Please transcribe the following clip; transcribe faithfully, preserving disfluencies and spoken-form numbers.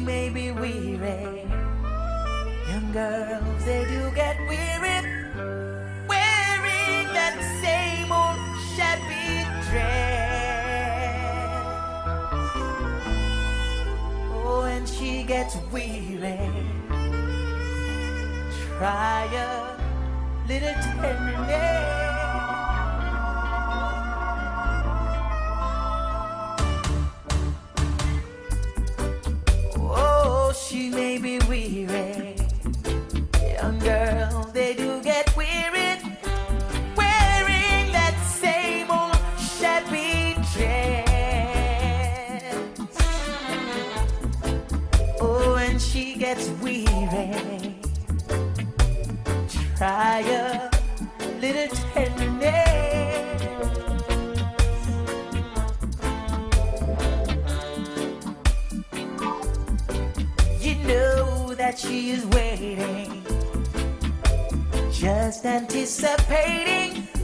may be weary. Young girls, they do get weary wearing that same old shabby dress. Oh, and she gets weary. Try a little tenderness. She may be weary. Young girls, they do get weary wearing that same old shabby dress. Oh, and she gets weary. Try a little tenderness. Know that she is waiting, just anticipating